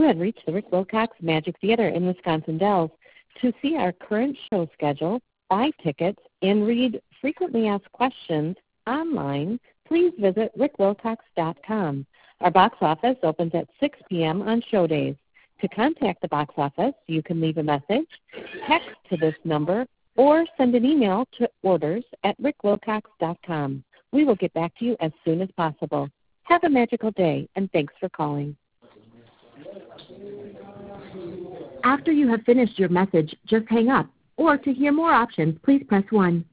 You have reached the Rick Wilcox Magic Theater in Wisconsin Dells. To see our current show schedule, buy tickets, and read frequently asked questions online, please visit rickwilcox.com. Our box office opens at 6 p.m. on show days. To contact the box office, you can leave a message, text to this number, or send an email to orders@rickwilcox.com. We will get back to you as soon as possible. Have a magical day, and thanks for calling. After you have finished your message, just hang up. Or to hear more options, please press 1.